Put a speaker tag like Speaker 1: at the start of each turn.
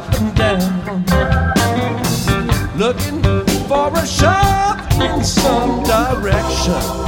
Speaker 1: and down, looking for a shove in some direction.